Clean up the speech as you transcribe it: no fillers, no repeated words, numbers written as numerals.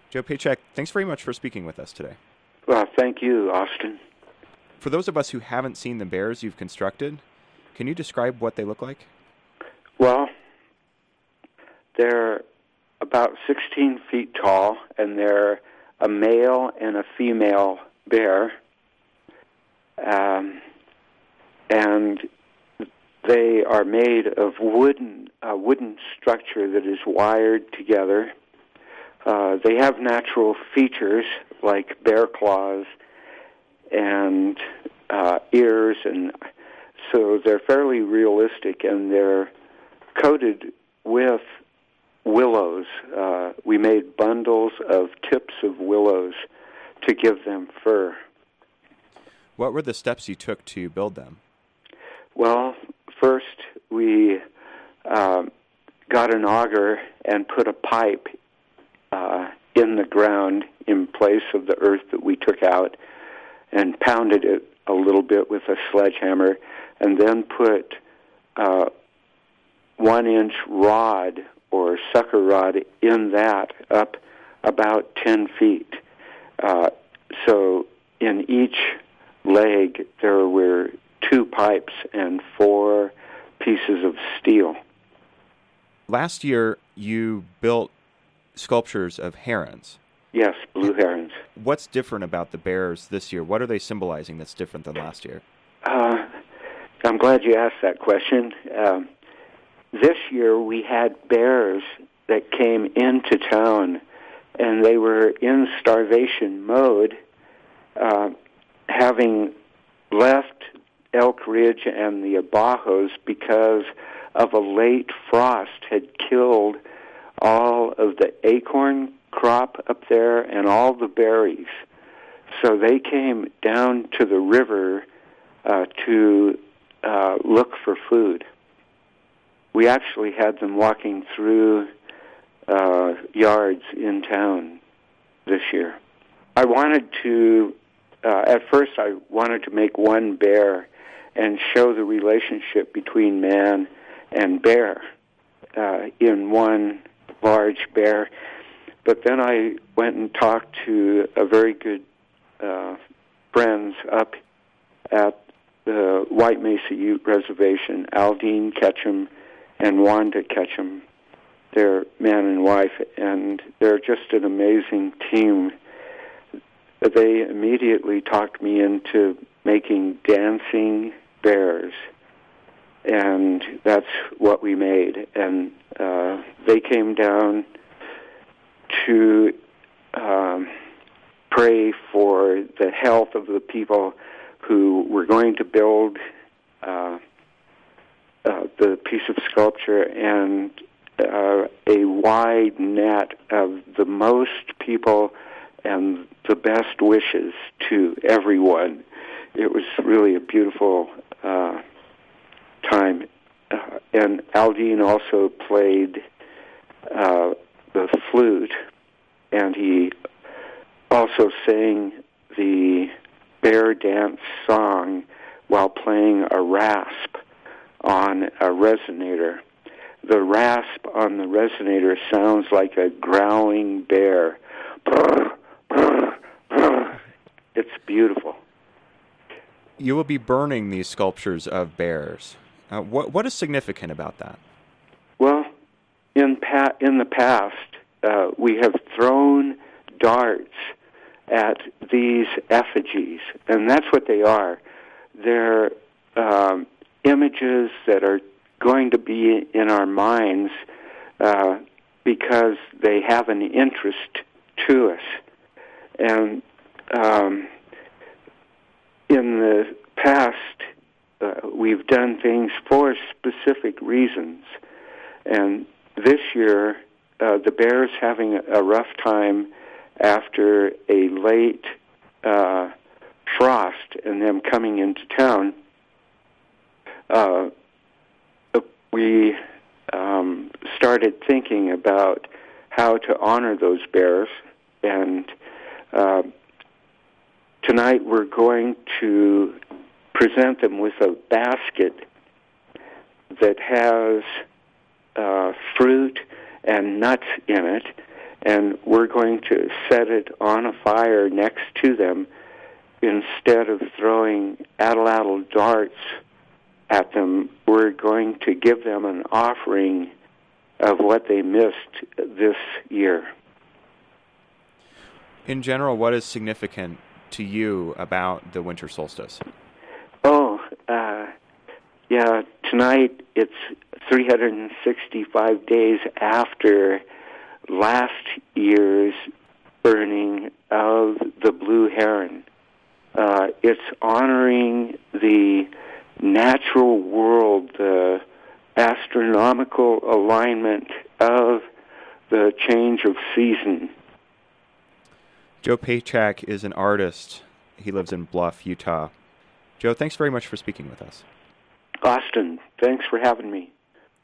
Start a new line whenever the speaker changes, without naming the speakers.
Joe Paycheck, thanks very much for speaking with us today.
Well, thank you, Austin.
For those of us who haven't seen the bears you've constructed, can you describe what they look like?
Well, they're about 16 feet tall, and they're a male and a female bear. And they are made of a wooden structure that is wired together. They have natural features like bear claws and ears, and so they're fairly realistic, and they're coated with willows. We made bundles of tips of willows to give them fur.
What were the steps you took to build them?
Well, first we got an auger and put a pipe in the ground in place of the earth that we took out, and pounded it a little bit with a sledgehammer, and then put 1-inch rod or sucker rod in that up about 10 feet. So in each leg there were 2 pipes and 4 pieces of steel.
Last year you built sculptures of herons.
Yes, blue herons.
What's different about the bears this year? What are they symbolizing that's different than last year?
I'm glad you asked that question. This year we had bears that came into town, and they were in starvation mode, having left Elk Ridge and the Abajos because of a late frost had killed all of the acorn crop up there and all the berries. So they came down to the river to look for food. We actually had them walking through yards in town this year. I wanted to, at first I wanted to make one bear and show the relationship between man and bear in one large bear. But then I went and talked to a very good friends up at the White Mesa Ute Reservation, Aldine Ketchum and Wanda Ketchum. They're man and wife, and they're just an amazing team. They immediately talked me into making dancing bears, and that's what we made. And they came down to pray for the health of the people who were going to build the piece of sculpture, and a wide net of the most people and the best wishes to everyone. It was really a beautiful time. And Aldine also played the flute, and he also sang the bear dance song while playing a rasp on a resonator. The rasp on the resonator sounds like a growling bear. Brr, brr, brr. It's beautiful.
You will be burning these sculptures of bears. What is significant about that?
Well, in the past, we have thrown darts at these effigies, and that's what they are. They're images that are going to be in our minds because they have an interest to us. And in the past, we've done things for specific reasons. And this year, the bear's having a rough time after a late frost and them coming into town. We started thinking about how to honor those bears, and tonight we're going to present them with a basket that has fruit and nuts in it, and we're going to set it on a fire next to them instead of throwing atlatl darts at them. We're going to give them an offering of what they missed this year.
In general, what is significant to you about the winter solstice?
Yeah, tonight it's 365 days after last year's burning of the blue heron. It's honoring the natural world, the astronomical alignment of the change of season.
Joe Pachak is an artist. He lives in Bluff, Utah. Joe, thanks very much for speaking with us.
Austin, thanks for having me.